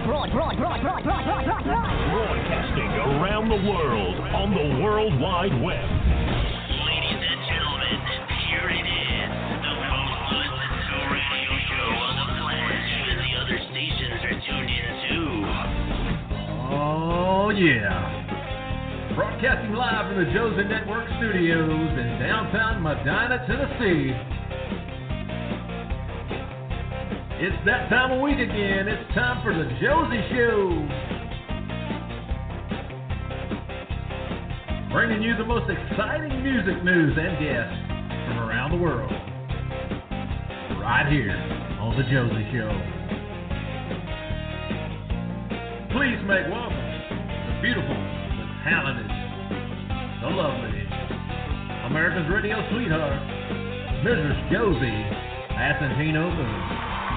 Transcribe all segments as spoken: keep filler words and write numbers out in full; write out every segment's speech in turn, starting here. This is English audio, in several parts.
broad, broad, broad, broad, broad, broad, broad, broad. Broadcasting around the world on the World Wide Web. Ladies and gentlemen, here it is, the most listened to radio show on the planet. Even the other stations are tuned in too. Oh yeah. Broadcasting live from the Josie Network Studios in downtown Medina, Tennessee. It's that time of week again. It's time for the Josie Show. Bringing you the most exciting music news and guests from around the world. Right here on the Josie Show. Please make welcome the beautiful, the talented, the lovely, America's radio sweetheart, Missus Josie Passantino Boone.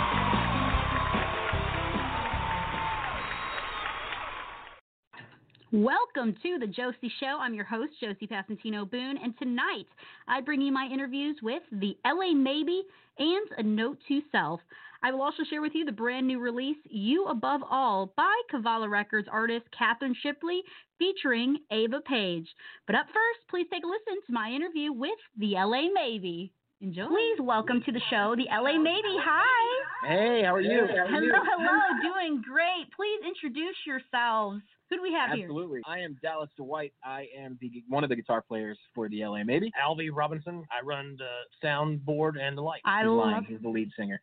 Welcome to the Josie Show. I'm your host, Josie Passantino Boone, and tonight I bring you my interviews with the L A Maybe and A Note to Self. I will also share with you the brand new release, You Above All, by Cavallo Records artist Catherine Shipley, featuring Ava Page. But up first, please take a listen to my interview with the L A Maybe. Enjoy. Please welcome to the show the L A Maybe. Hi. Hey, how are you? How are hello, you? hello. Doing great. Please introduce yourselves. Who do we have here? Absolutely. I am Dallas DeWhite. I am the one of the guitar players for the L A Maybe. Alvy Robinson. I run the soundboard and the lights. I He's love lying. He's the lead singer.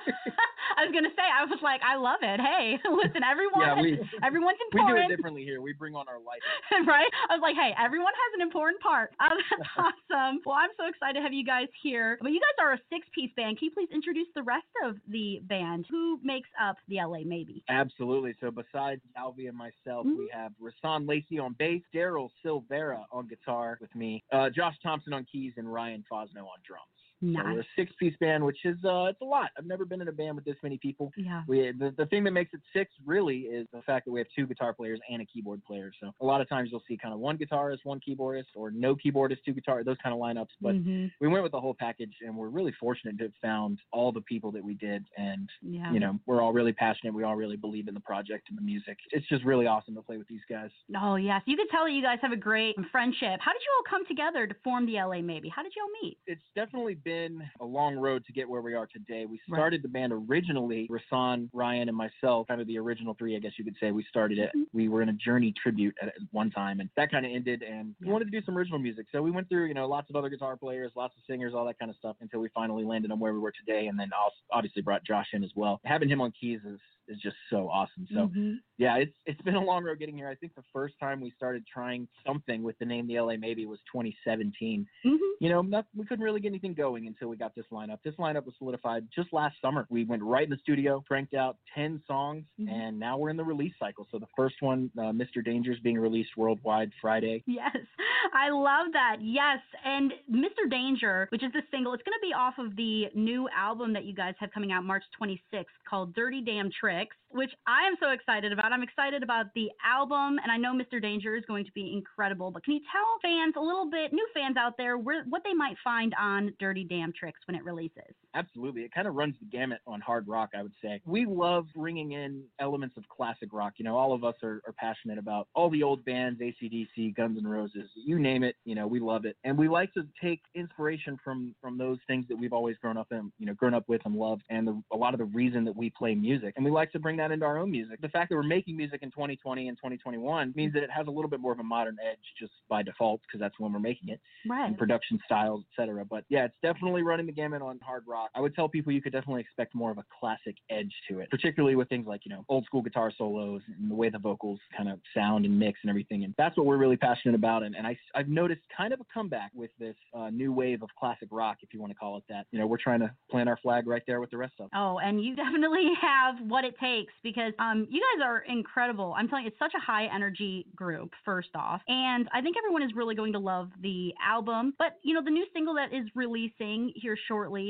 I was going to say, I was like, I love it. Hey, listen, everyone, yeah, we, everyone's we do important. it differently here. We bring on our lights. Right? I was like, hey, everyone has an important part. Oh, that's awesome. Well, I'm so excited to have you guys here. But you guys are a six-piece band. Can you please introduce the rest of the band? Who makes up the L A Maybe? Absolutely. So besides Alvy and myself, Mm-hmm. we have Rasan Lacey on bass, Daryl Silvera on guitar with me, uh, Josh Thompson on keys, and Ryan Fosno on drums. Nice. So we're a six-piece band, which is uh, it's a lot. I've never been in a band with this many people. Yeah. We the, the thing that makes it six really is the fact that we have two guitar players and a keyboard player. So a lot of times you'll see kind of one guitarist, one keyboardist, or no keyboardist, two guitar, those kind of lineups. But mm-hmm. we went with the whole package, and we're really fortunate to have found all the people that we did. And yeah. you know, we're all really passionate. We all really believe in the project and the music. It's just really awesome to play with these guys. Oh yes, you could tell that you guys have a great friendship. How did you all come together to form the L A Maybe? How did you all meet? It's definitely been a long road to get where we are today. We started right. the band originally, Rasan, Ryan, and myself, kind of the original three, I guess you could say. We started it. Mm-hmm. We were in a Journey tribute at one time, and that kind of ended, and yeah. we wanted to do some original music. So we went through, you know, lots of other guitar players, lots of singers, all that kind of stuff, until we finally landed on where we were today, and then obviously brought Josh in as well. Having him on keys is is just so awesome. So mm-hmm. yeah, it's it's been a long road getting here. I think the first time we started trying something with the name the L A Maybe was twenty seventeen. Mm-hmm. You know, not, we couldn't really get anything going until we got this lineup. This lineup was solidified just last summer. We went right in the studio, cranked out ten songs, mm-hmm. and now we're in the release cycle. So the first one, uh, Mister Danger, is being released worldwide Friday. Yes, I love that. Yes, and Mister Danger, which is the single, it's going to be off of the new album that you guys have coming out March twenty-sixth called Dirty Damn Tricks, which I am so excited about. I'm excited about the album, and I know Mister Danger is going to be incredible. But can you tell fans a little bit, new fans out there, where, what they might find on Dirty Damn Tricks when it releases? Absolutely. It kind of runs the gamut on hard rock, I would say. We love bringing in elements of classic rock. You know, all of us are, are passionate about all the old bands, A C D C, Guns N' Roses, you name it, you know, we love it. And we like to take inspiration from, from those things that we've always grown up in, you know, grown up with and loved, and the, a lot of the reason that we play music. And we like to bring that into our own music. The fact that we're making music in twenty twenty and twenty twenty-one means that it has a little bit more of a modern edge just by default, because that's when we're making it. Right. And production styles, et cetera. But yeah, it's definitely running the gamut on hard rock. I would tell people you could definitely expect more of a classic edge to it, particularly with things like, you know, old school guitar solos and the way the vocals kind of sound and mix and everything. And that's what we're really passionate about. And, and I, I've noticed kind of a comeback with this uh, new wave of classic rock, if you want to call it that. You know, we're trying to plant our flag right there with the rest of them. Oh, and you definitely have what it takes, because um, you guys are incredible. I'm telling you, it's such a high energy group, first off. And I think everyone is really going to love the album. But, you know, the new single that is releasing here shortly, Mister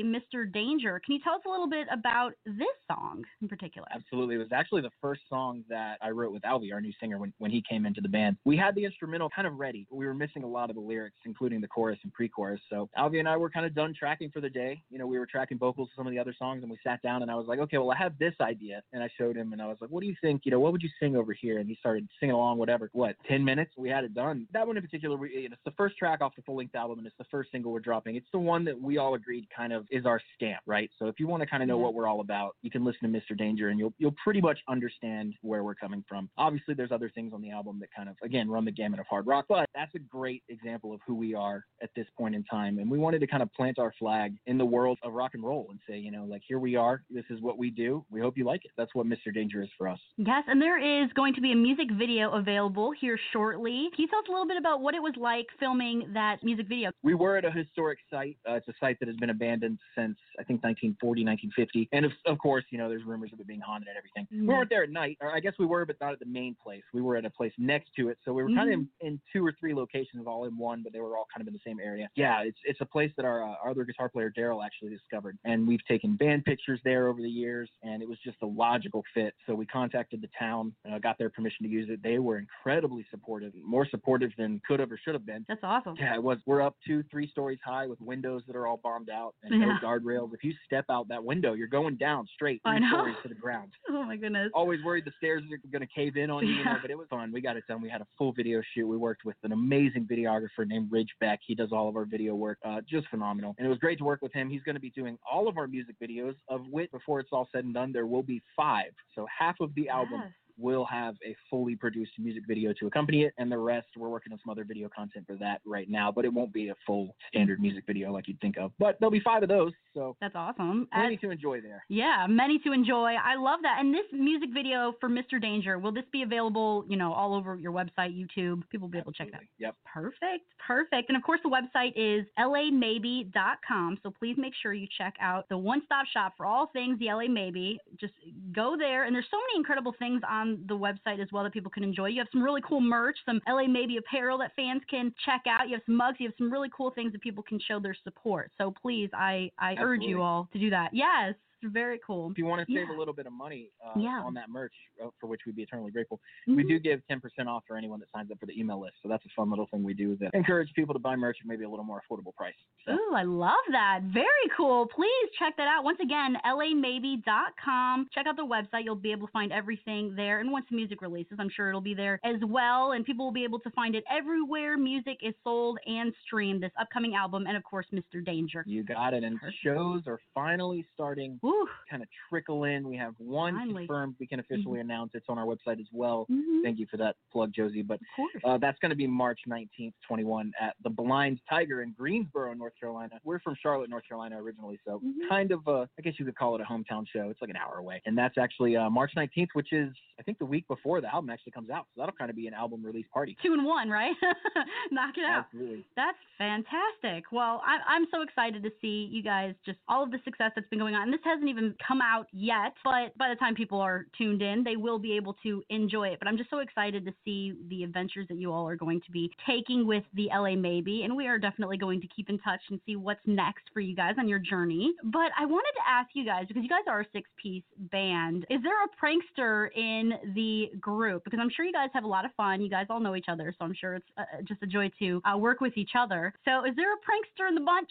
Mister Danger. Can you tell us a little bit about this song in particular? Absolutely. It was actually the first song that I wrote with Alvy, our new singer, when, when he came into the band. We had the instrumental kind of ready. We were missing a lot of the lyrics, including the chorus and pre-chorus. So Alvy and I were kind of done tracking for the day. You know, we were tracking vocals to some of the other songs, and we sat down and I was like, okay, well, I have this idea. And I showed him and I was like, what do you think? You know, what would you sing over here? And he started singing along, whatever. What, ten minutes? We had it done. That one in particular, we, you know, it's the first track off the full-length album, and it's the first single we're dropping. It's the one that we all agreed kind of is our stamp, right? So if you want to kind of know Yeah. what we're all about, you can listen to Mister Danger and you'll you'll pretty much understand where we're coming from. Obviously, there's other things on the album that kind of, again, run the gamut of hard rock, but that's a great example of who we are at this point in time. And we wanted to kind of plant our flag in the world of rock and roll and say, you know, like, here we are. This is what we do. We hope you like it. That's what Mister Danger is for us. Yes, and there is going to be a music video available here shortly. Can you tell us a little bit about what it was like filming that music video? We were at a historic site. Uh, it's a site that has been abandoned since, I think, nineteen forty, nineteen fifty. And of, of course, you know, there's rumors of it being haunted and everything. Mm-hmm. We weren't there at night, or I guess we were, but not at the main place. We were at a place next to it. So we were kind of in, in two or three locations all in one, but they were all kind of in the same area. Yeah, it's it's a place that our, uh, our other guitar player, Daryl, actually discovered. And we've taken band pictures there over the years, and it was just a logical fit. So we contacted the town, uh, got their permission to use it. They were incredibly supportive, more supportive than could have or should have been. That's awesome. Yeah, it was. We're up two, three stories high with windows that are all bombed out and Yeah. no guardrails. If you step out that window, you're going down straight I three know. stories to the ground. Oh my goodness. Always worried the stairs are going to cave in on you, you know, Yeah. but it was fun. We got it done. We had a full video shoot. We worked with an amazing videographer named Ridge Beck. He does all of our video work, uh, just phenomenal. And it was great to work with him. He's going to be doing all of our music videos, of which, before it's all said and done, there will be five. So half of the album Yes. will have a fully produced music video to accompany it, and the rest, we're working on some other video content for that right now, but it won't be a full standard music video like you'd think of. But there'll be five of those, so That's awesome. plenty As- to enjoy there. Yeah, many to enjoy. I love that. And this music video for Mister Danger, will this be available, you know, all over your website, YouTube? People will be able to check that. Absolutely. Yep. Perfect, perfect. And of course, the website is L A maybe dot com. So please make sure you check out the one-stop shop for all things the L A Maybe. Just go there, and there's so many incredible things on the website as well that people can enjoy. You have some really cool merch, some L A Maybe apparel that fans can check out. You have some mugs. You have some really cool things that people can show their support. So please, I I urge Absolutely. you all to do that. Yes. Very cool. If you want to save Yeah. a little bit of money uh, Yeah. on that merch, uh, for which we'd be eternally grateful, Mhm. we do give ten percent off for anyone that signs up for the email list. So that's a fun little thing we do that encourage people to buy merch at maybe a little more affordable price. So. Ooh, I love that. Very cool. Please check that out. Once again, L A maybe dot com. Check out the website. You'll be able to find everything there. And once the music releases, I'm sure it'll be there as well. And people will be able to find it everywhere music is sold and streamed, this upcoming album, and of course, Mister Danger. You got it. And Perfect. shows are finally starting Woo. kind of trickle in. We have one Finally. confirmed. We can officially announce it's on our website as well. Mhm. Thank you for that plug, Josie. But Of course. uh, that's going to be March nineteenth, twenty-one at the Blind Tiger in Greensboro, North Carolina. We're from Charlotte, North Carolina originally, so Mhm. kind of, uh, I guess you could call it a hometown show. It's like an hour away. And that's actually uh, March nineteenth, which is, I think, the week before the album actually comes out. So that'll kind of be an album release party. Two and one, right? Knock it out. Absolutely. That's fantastic. Well, I, I'm so excited to see you guys, just all of the success that's been going on. And this hasn't even come out yet, but by the time people are tuned in, they will be able to enjoy it. But I'm just so excited to see the adventures that you all are going to be taking with the L A Maybe. And we are definitely going to keep in touch and see what's next for you guys on your journey. But I wanted to ask you guys, because you guys are a six-piece band, is there a prankster in the group? Because I'm sure you guys have a lot of fun. You guys all know each other, so I'm sure it's uh, just a joy to uh, work with each other. So is there a prankster in the bunch?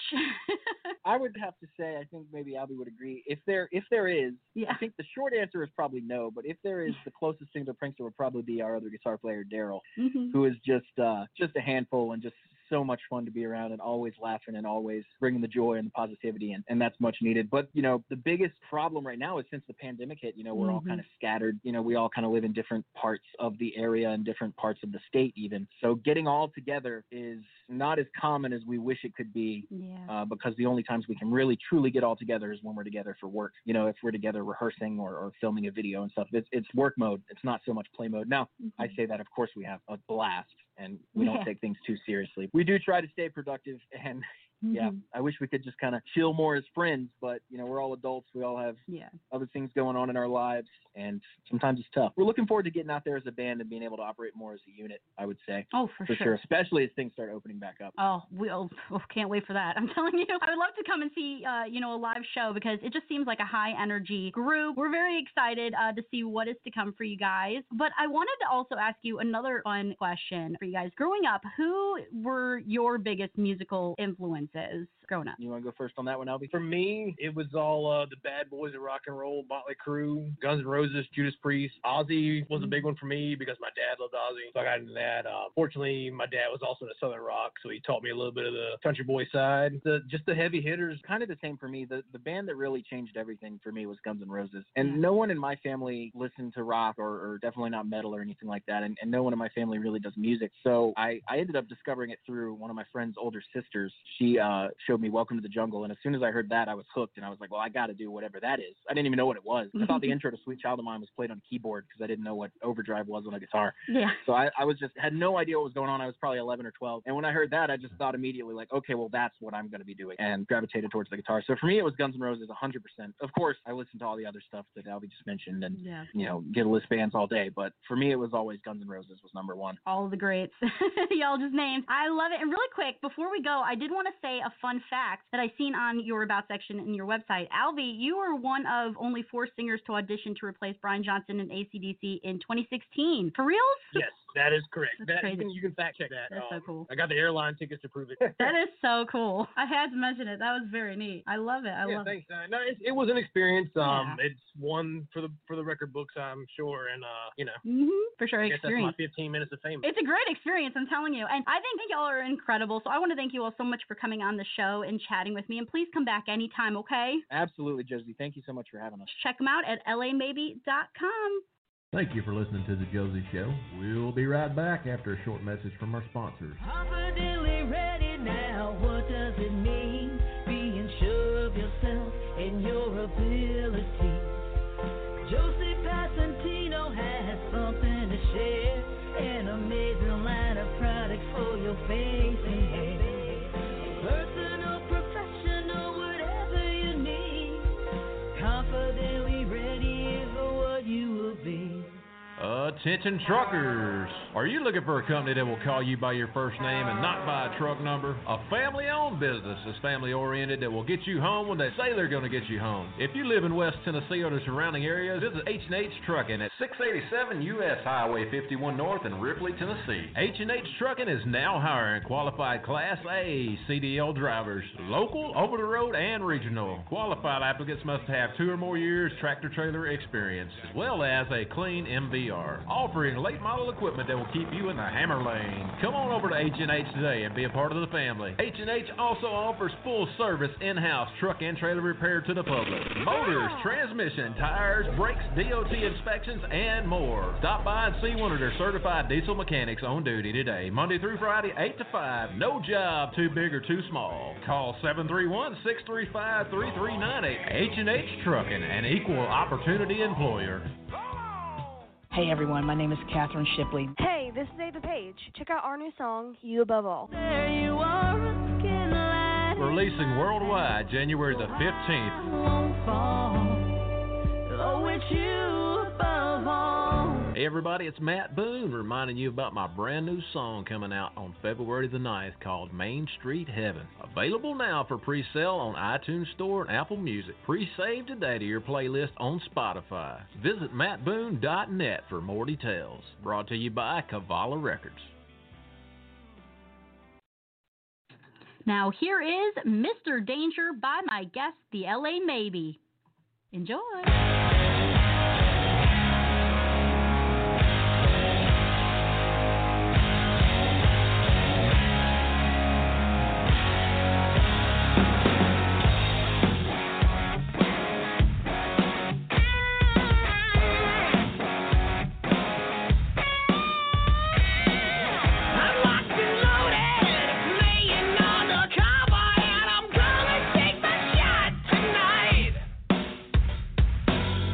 I would have to say, I think maybe Albie would agree. If there, if there is, Yeah. I think the short answer is probably no. But if there is, the closest thing to a prankster would probably be our other guitar player, Daryl, Mhm. who is just, uh, just a handful and just so much fun to be around and always laughing and always bringing the joy and the positivity, and, and that's much needed. But, you know, the biggest problem right now is since the pandemic hit, you know, we're all Mhm. kind of scattered. You know, we all kind of live in different parts of the area and different parts of the state even. So getting all together is not as common as we wish it could be. Yeah. Uh, because the only times we can really truly get all together is when we're together for work. You know, if we're together rehearsing or, or filming a video and stuff, it's, it's work mode. It's not so much play mode. Now, I say that, of course, we have a blast and we don't Yeah. take things too seriously. We do try to stay productive, and yeah, I wish we could just kind of chill more as friends, but, you know, we're all adults. We all have Yeah. other things going on in our lives, and sometimes it's tough. We're looking forward to getting out there as a band and being able to operate more as a unit, I would say. Oh, for, For sure, especially as things start opening back up. Oh, we oh, oh, can't wait for that. I'm telling you, I would love to come and see, uh, you know, a live show because it just seems like a high energy group. We're very excited uh, to see what is to come for you guys. But I wanted to also ask you another fun question for you guys. Growing up, who were your biggest musical influences growing up? You want to go first on that one, Albie? For me, it was all uh, the bad boys of rock and roll, Motley Crue, Guns N' Roses, Judas Priest. Ozzy was a big one for me because my dad loved Ozzy, so I got into that. Uh, fortunately, my dad was also into Southern rock, so he taught me a little bit of the country boy side. The, just the heavy hitters. Kind of the same for me. The the band that really changed everything for me was Guns N' Roses. And Yeah. no one in my family listened to rock or, or definitely not metal or anything like that. And, and no one in my family really does music. So I, I ended up discovering it through one of my friend's older sisters. She uh, showed me Welcome to the Jungle. And as soon as I heard that, I was hooked. And I was like, well, I got to do whatever that is. I didn't even know what it was. I thought the intro to Sweet Child of Mine was played on a keyboard because I didn't know what overdrive was on a guitar. Yeah. So I, I was just had no idea what was going on. I was probably eleven or twelve. And when I heard that, I just thought immediately like, okay, well, that's what I'm going to be doing, and gravitated towards the guitar. So for me, it was Guns N' Roses one hundred percent. Of course, I listened to all the other stuff that Albie just mentioned and, Yeah. you know, get a list bands all day. But for me, it was always Guns N' Roses was number one. All of the greats. Y'all just named. I love it. And really quick, before we go, I did want to say a fun fact that I seen on your About section in your website. Albie, you were one of only four singers to audition to replace Brian Johnson in A C D C in twenty sixteen. For reals? Yes, that is correct. That's That, crazy. you, can, you can fact check that. That's so Um, cool. I got the airline tickets to prove it. That is so cool. I had to mention it. That was very neat. I love it. I yeah, love thanks. Uh, no, it, it was an experience. Um, Yeah. It's one for the for the record books, I'm sure, and uh, you know, it. Mm-hmm. For sure. I guess that's Experience. my fifteen minutes of fame. It's a great experience, I'm telling you. And I think, think y'all are incredible. So I want to thank you all so much for coming on the show and chatting with me. And please come back anytime, okay? Absolutely, Josie. Thank you so much for having us. Check them out at L A maybe dot com. Thank you for listening to The Josie Show. We'll be right back after a short message from our sponsors. Confidently ready now, what does it mean? Being sure of yourself and your abilities. Josie Passantino has something to share, an amazing line of products for your face and hair. Personal, professional, whatever you need. Confidently ready is what you will be. Attention truckers! Are you looking for a company that will call you by your first name and not by a truck number? A family-owned business is family-oriented that will get you home when they say they're going to get you home. If you live in West Tennessee or the surrounding areas, visit H and H Trucking at six eighty-seven U S Highway fifty-one North in Ripley, Tennessee. H and H Trucking is now hiring qualified Class A C D L drivers, local, over-the-road, and regional. Qualified applicants must have two or more years tractor-trailer experience, as well as a clean M V R, offering late-model equipment that will keep you in the hammer lane. Come on over to H and H today and be a part of the family. H and H also offers full-service in-house truck and trailer repair to the public. Motors, transmission, tires, brakes, D O T inspections, and more. Stop by and see one of their certified diesel mechanics on duty today, Monday through Friday, eight to five. No job too big or too small. Call seven three one, six three five, three three nine eight. H and H Trucking, an equal opportunity employer. Hey everyone, my name is Catherine Shipley. Hey, this is Ava Page. Check out our new song, You Above All. There you are, looking like Releasing worldwide January the fifteenth. I won't fall. Oh, it's you above all. Hey everybody, it's Matt Boone reminding you about my brand new song coming out on February the ninth called Main Street Heaven. Available now for pre-sale on iTunes Store and Apple Music. Pre-save today to your playlist on Spotify. Visit matt boone dot net for more details. Brought to you by Kavala Records. Now here is Mister Danger by my guest, the L A Maybe. Enjoy. Tonight.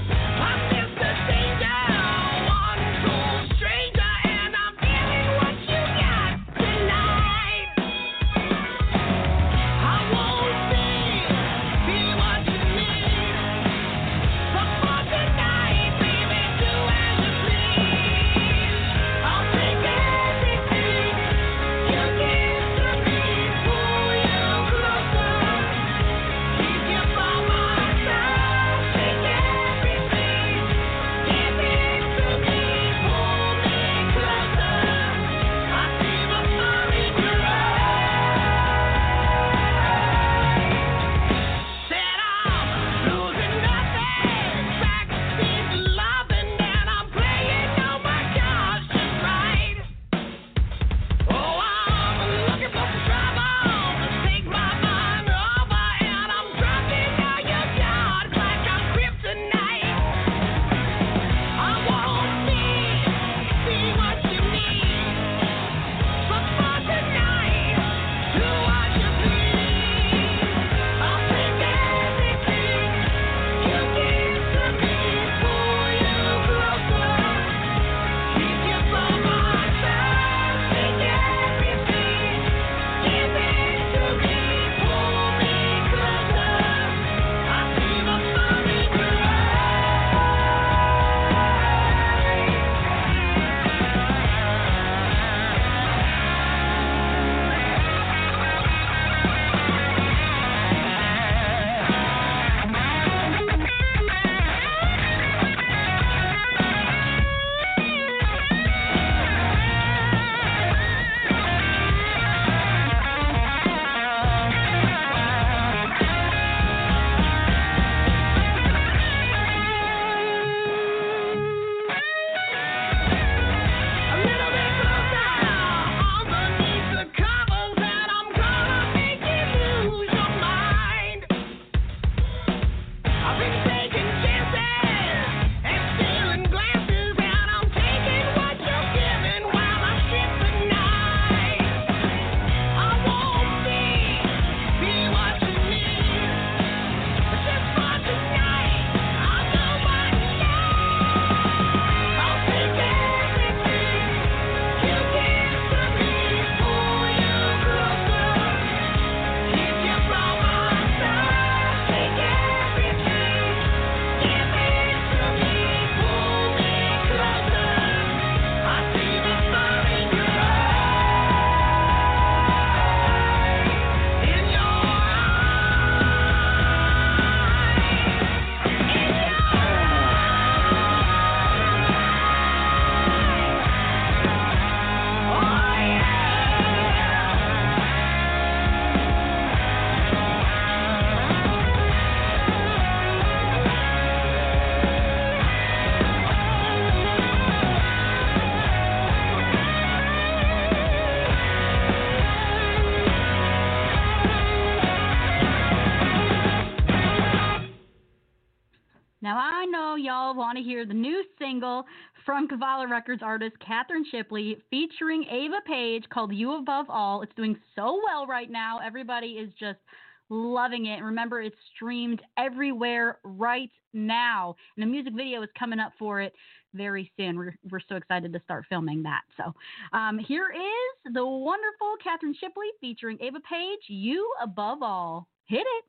y'all want to hear the new single from Cavallo Records artist Catherine Shipley featuring Ava Page called You Above All. It's doing so well right now. Everybody is just loving it. And remember, it's streamed everywhere right now. And a music video is coming up for it very soon. We're, we're so excited to start filming that. So um, here is the wonderful Catherine Shipley featuring Ava Page, You Above All. Hit it.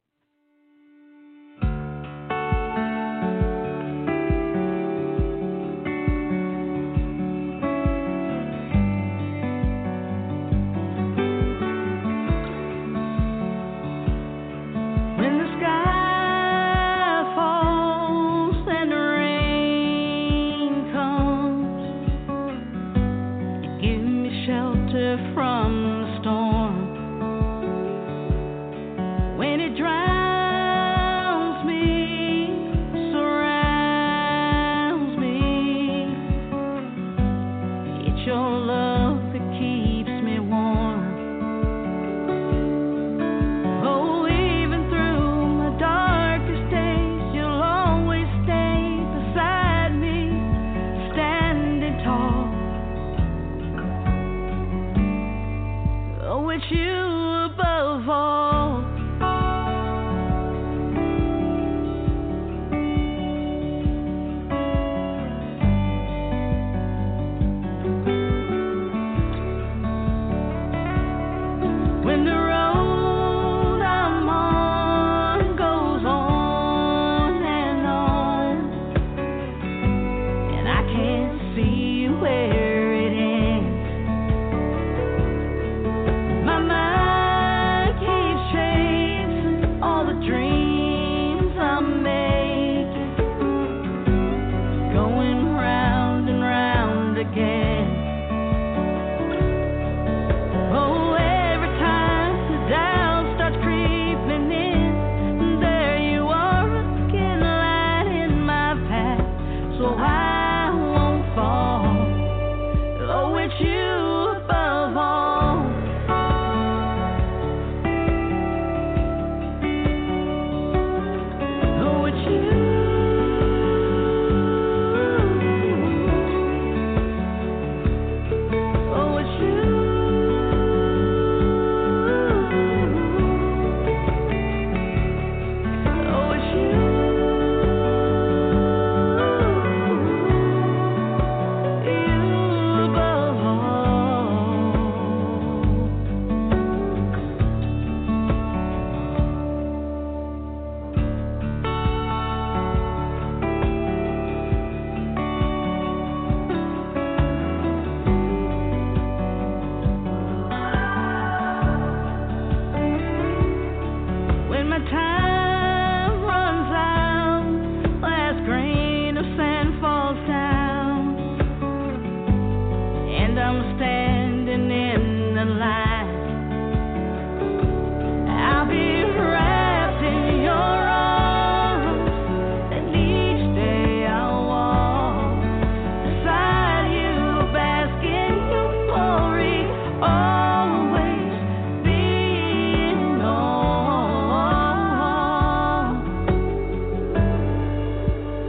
From the storm, when it dries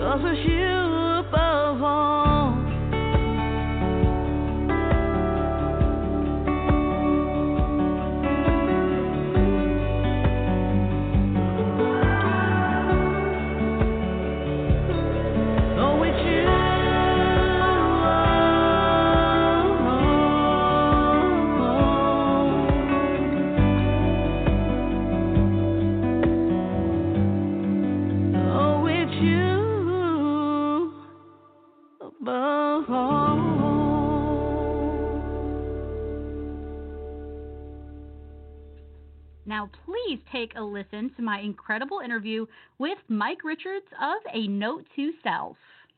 'cause with you above all. Oh, with you. Oh, with you above all. Now, please take a listen to my incredible interview with Mike Richards of A Note to Self.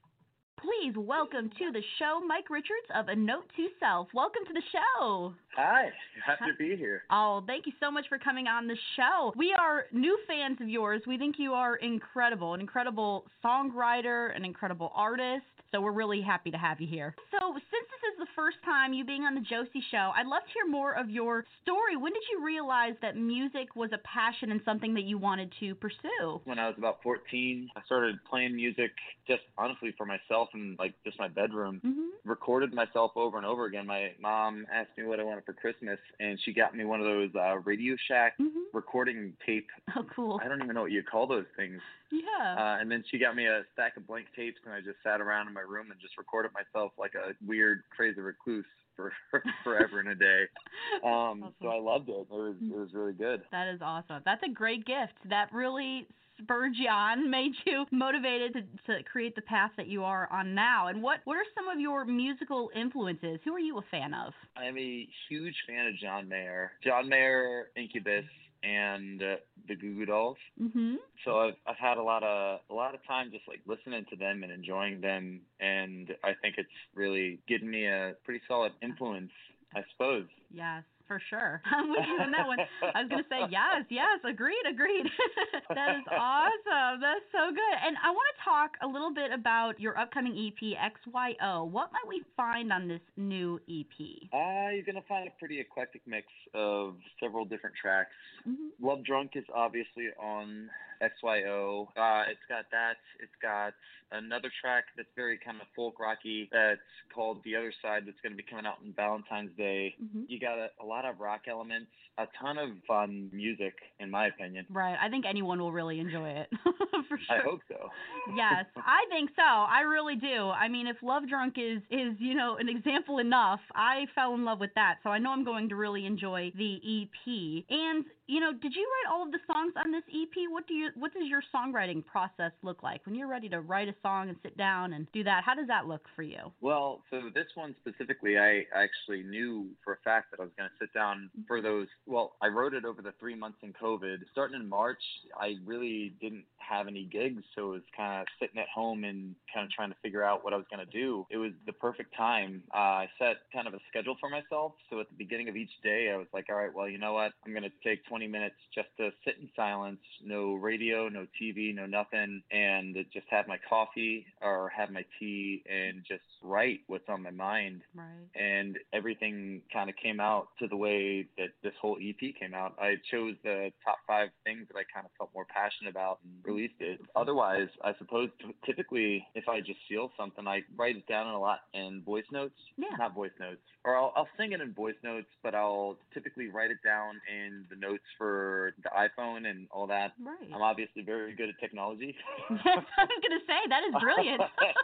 Please welcome to the show Mike Richards of A Note to Self. Welcome to the show. Hi, happy to be here. Oh, thank you so much for coming on the show. We are new fans of yours. We think you are incredible, an incredible songwriter, an incredible artist. So we're really happy to have you here. So since this is the first time you being on the Josie Show, I'd love to hear more of your story. When did you realize that music was a passion and something that you wanted to pursue? When I was about fourteen, I started playing music just honestly for myself in like just my bedroom. Mm-hmm. Recorded myself over and over again. My mom asked me what I wanted for Christmas, and she got me one of those uh, Radio Shack Mm-hmm. recording tape. Oh, cool. I don't even know what you call those things. Yeah. Uh, and then she got me a stack of blank tapes, and I just sat around in my room and just recorded myself like a weird, crazy recluse for forever and a day. Um, Awesome. So I loved it. It was it was really good. That is awesome. That's a great gift. That really spurred you on, made you motivated to, to create the path that you are on now. And what, what are some of your musical influences? Who are you a fan of? I am a huge fan of John Mayer. John Mayer, Incubus, and uh, the Goo Goo Dolls. Mm-hmm. So I've I've had a lot of a lot of time just like listening to them and enjoying them, and I think it's really given me a pretty solid influence, I suppose. Yes, for sure. I'm with you on that one. I was going to say yes, yes, agreed, agreed. That is awesome. That's so good. And I want to talk a little bit about your upcoming E P, X Y O. What might we find on this new E P? Uh, you're going to find a pretty eclectic mix of several different tracks. Mm-hmm. Love Drunk is obviously on X Y O. Uh, it's got that. It's got another track that's very kind of folk rocky that's called The Other Side that's going to be coming out on Valentine's Day. Mm-hmm. You got a, a lot of rock elements, a ton of fun music, in my opinion. Right. I think anyone will really enjoy it. For sure. I hope so. Yes, I think so. I really do. I mean, if Love Drunk is, is, you know, an example enough, I fell in love with that. So I know I'm going to really enjoy the E P. And, you know, did you write all of the songs on this E P? What do you, what does your songwriting process look like? When you're ready to write a song and sit down and do that, how does that look for you? Well, so this one specifically, I actually knew for a fact that I was going to sit down for those. Well, I wrote it over the three months in COVID. Starting in March, I really didn't have any gigs, so it was kind of sitting at home and kind of trying to figure out what I was going to do. It was the perfect time. Uh, I set kind of a schedule for myself. So at the beginning of each day, I was like, all right, well, you know what? I'm going to take twenty minutes just to sit in silence, no radio, no T V, no nothing, and just have my coffee or have my tea and just write what's on my mind. Right. And everything kind of came out to the way that this whole E P came out. I chose the top five things that I kind of felt more passionate about and released it. Otherwise, I suppose t- typically if I just feel something, I write it down in a lot in voice notes. Yeah. Not voice notes. Or I'll, I'll sing it in voice notes, but I'll typically write it down in the notes for the iPhone and all that. Right. I'm obviously very good at technology. Yes, I was going to say, that is brilliant.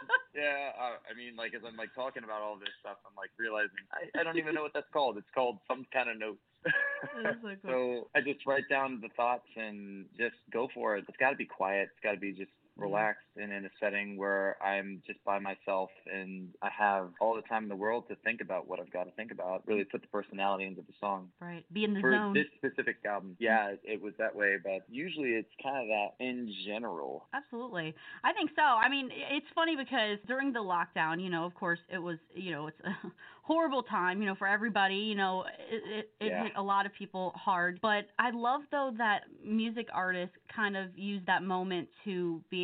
Yeah, uh, I mean, like, as I'm, like, talking about all this stuff, I'm, like, realizing I, I don't even know what that's called. It's called some kind of notes. That is so cool. So I just write down the thoughts and just go for it. It's got to be quiet. It's got to be just relaxed and in a setting where I'm just by myself and I have all the time in the world to think about what I've got to think about, really put the personality into the song. Right, be in the For zone. this specific album, yeah, it, it was that way, but usually it's kind of that in general. Absolutely. I think so. I mean, it's funny because during the lockdown, you know, of course, it was, you know, it's a horrible time, you know, for everybody. You know, it, it, it Yeah. hit a lot of people hard. But I love, though, that music artists kind of use that moment to be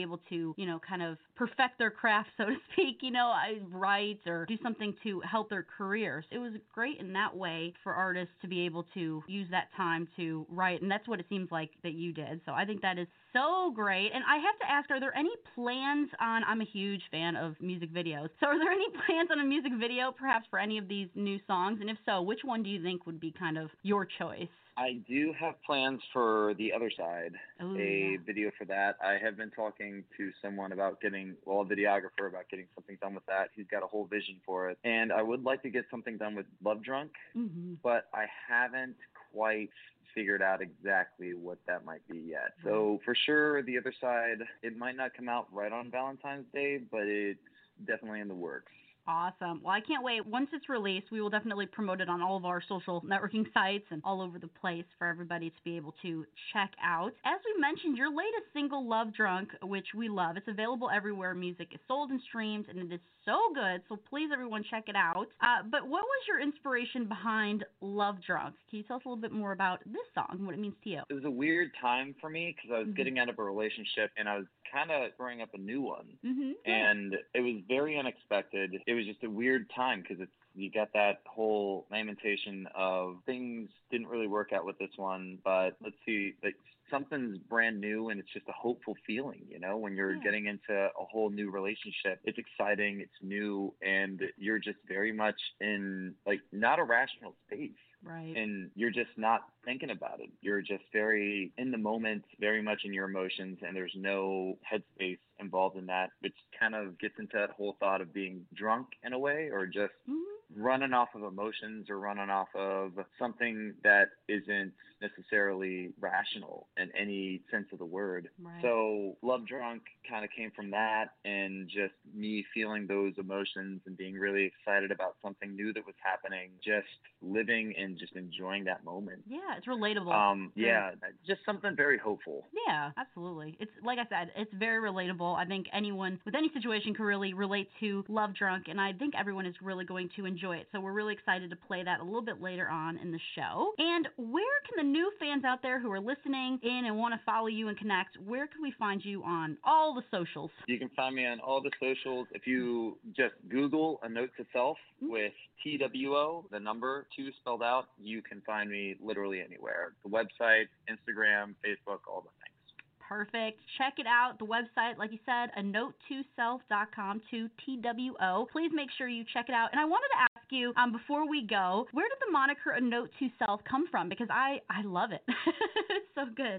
able to, you know, kind of perfect their craft, so to speak, you know, I write or do something to help their careers. It was great in that way for artists to be able to use that time to write, and that's what it seems like that you did. So I think that is so great. And I have to ask, are there any plans on, I'm a huge fan of music videos, so are there any plans on a music video perhaps for any of these new songs? And if so, which one do you think would be kind of your choice? I do have plans for The Other Side, Ooh, a yeah. video for that. I have been talking to someone about getting, well, a videographer about getting something done with that. He's got a whole vision for it. And I would like to get something done with Love Drunk, mm-hmm. but I haven't quite figured out exactly what that might be yet. So for sure, The Other Side, it might not come out right on Valentine's Day, but it's definitely in the works. Awesome. Well, I can't wait. Once it's released, we will definitely promote it on all of our social networking sites and all over the place for everybody to be able to check out. As we mentioned, your latest single, Love Drunk, which we love, it's available everywhere music is sold and streamed, and it is so good. So please, everyone, check it out. Uh, but what was your inspiration behind Love Drunk? Can you tell us a little bit more about this song, what it means to you? It was a weird time for me because I was mm-hmm. getting out of a relationship and I was kind of throwing up a new one. Mm-hmm. And it was very unexpected. It was just a weird time because it's you got that whole lamentation of things didn't really work out with this one, but let's see, like something's brand new and it's just a hopeful feeling, you know, when you're yeah. getting into a whole new relationship. It's exciting, it's new, and you're just very much in like not a rational space. Right. And you're just not thinking about it. You're just very in the moment, very much in your emotions, and there's no headspace involved in that, which kind of gets into that whole thought of being drunk in a way, or just mm-hmm. running off of emotions or running off of something that isn't necessarily rational in any sense of the word. Right. So Love Drunk kind of came from that, and just me feeling those emotions and being really excited about something new that was happening, just living and just enjoying that moment. Yeah, it's relatable. Um, yeah, just something very hopeful. Yeah, absolutely. It's like I said, it's very relatable. I think anyone with any situation can really relate to Love Drunk, and I think everyone is really going to enjoy it. So we're really excited to play that a little bit later on in the show. And where can the new fans out there who are listening in and want to follow you and connect, where can we find you on all the socials? You can find me on all the socials. If you just Google A Note to Self mm-hmm. with T W O, the number two spelled out, you can find me literally anywhere. The website, Instagram, Facebook, all the things. Perfect. Check it out. The website, like you said, a note to self dot com, to T W O. Please make sure you check it out. And I wanted to ask you, um, before we go, where did the moniker A Note to Self come from? Because I, I love it. It's so good.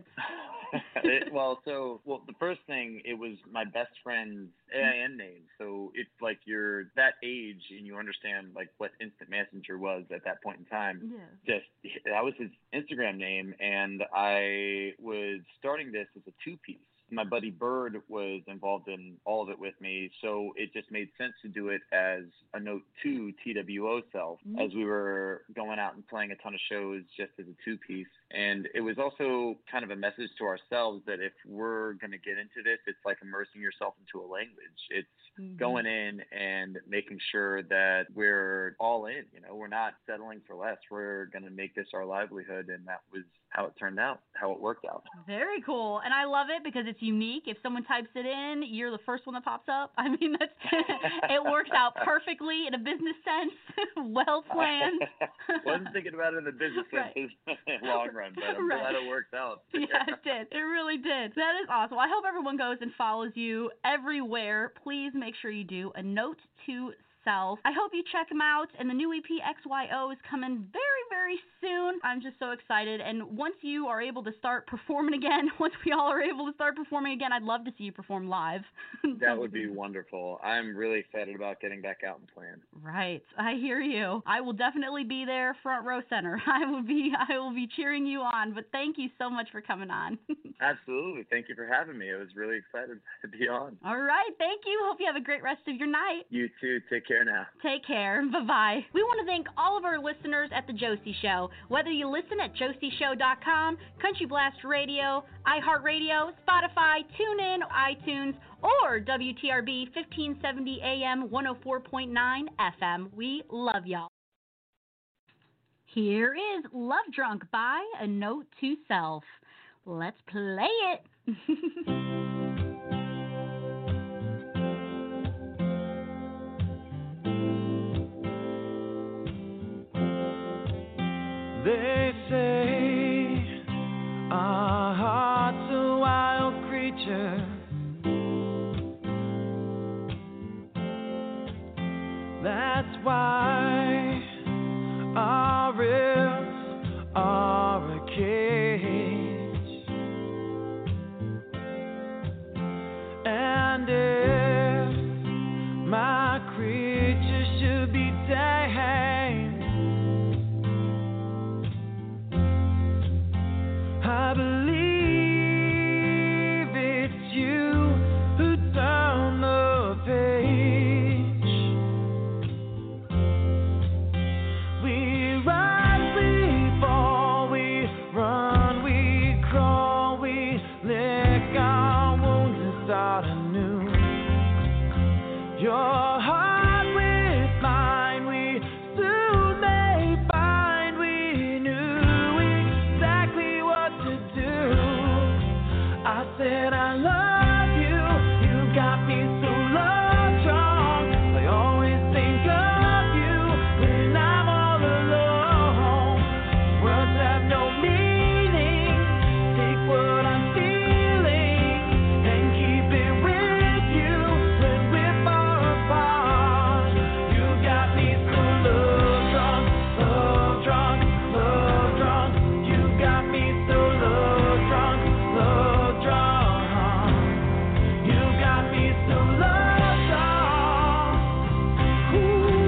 it, well, so, well, the first thing, it was my best friend's A I N name. So it's like you're that age and you understand like what Instant Messenger was at that point in time. Yeah. Just, that was his Instagram name, and I was starting this as a two-piece. My buddy Bird was involved in all of it with me, so it just made sense to do it as a note to T W O Self, mm-hmm. as we were going out and playing a ton of shows just as a two-piece. And it was also kind of a message to ourselves that if we're going to get into this, it's like immersing yourself into a language. It's mm-hmm. going in and making sure that we're all in, you know, we're not settling for less. We're going to make this our livelihood, and that was how it turned out, how it worked out. Very cool. And I love it because it's unique. If someone types it in, you're the first one that pops up. I mean, that's it works out perfectly in a business sense. Well planned. Wasn't thinking about it in the business right. sense long run, but I'm right. glad it worked out. Yeah, it did. It really did. That is awesome. I hope everyone goes and follows you everywhere. Please make sure you do A Note to Self. I hope you check them out, and the new E P X Y O is coming very, very soon. I'm just so excited, and once you are able to start performing again, once we all are able to start performing again, I'd love to see you perform live. That would be wonderful. I'm really excited about getting back out and playing. Right. I hear you. I will definitely be there front row center. I will be I will be cheering you on, but thank you so much for coming on. Absolutely. Thank you for having me. I was really excited to be on. All right. Thank you. Hope you have a great rest of your night. You too. Take care now. Take care. Bye-bye. We want to thank all of our listeners at The Josie Show. Whether you listen at josie show dot com, Country Blast Radio, iHeartRadio, Spotify, TuneIn, iTunes, or W T R B fifteen seventy A M one oh four point nine F M. We love y'all. Here is Love Drunk by A Note to Self. Let's play it. They say our heart's a wild creature. That's why our ribs are a cage. And if my creature should be tamed, I believe it's you who turned the page. We rise, we fall, we run, we crawl, we lick our wounds and start anew. Your heart with mine, we soon may find we knew exactly what to do. I said I love you, you got me so love drunk. I always think of you when I'm all alone. Words have no meaning, take what I'm feeling and keep it with you when we're far apart. You got me so love drunk, love drunk, love drunk. You got me so love drunk, love drunk. You got me so love drunk. Ooh.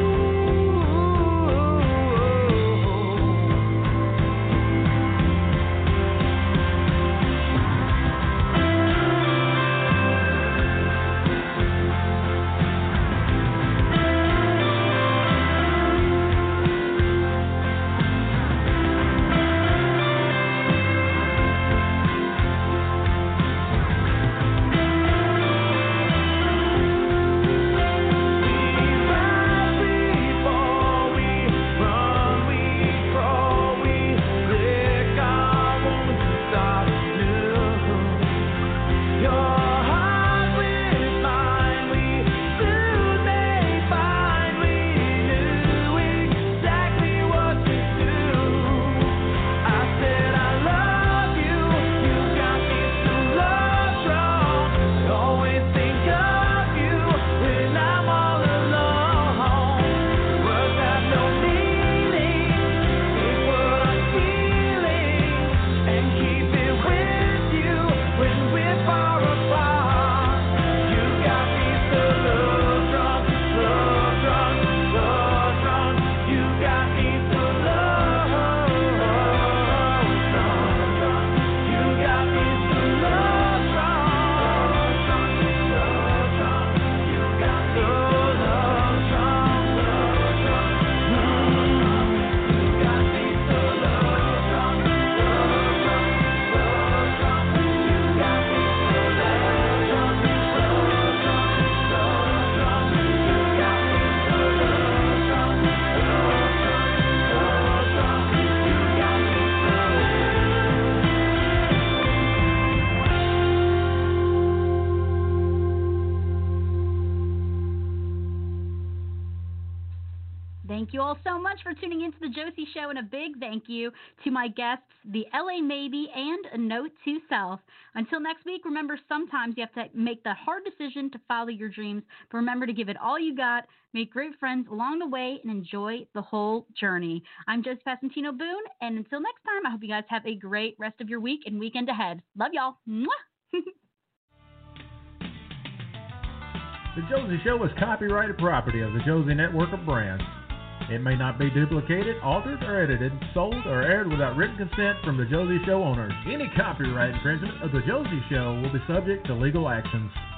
Thank you all so much for tuning into the Josie Show, and a big thank you to my guests, the L A Maybe and A Note to Self. Until next week, remember sometimes you have to make the hard decision to follow your dreams, but remember to give it all you got, make great friends along the way, and enjoy the whole journey. I'm Josie Passantino Boone, and until next time, I hope you guys have a great rest of your week and weekend ahead. Love y'all. Mwah! The Josie Show is copyrighted property of the Josie Network of Brands. It may not be duplicated, altered, or edited, sold, or aired without written consent from the Josie Show owners. Any copyright infringement of the Josie Show will be subject to legal actions.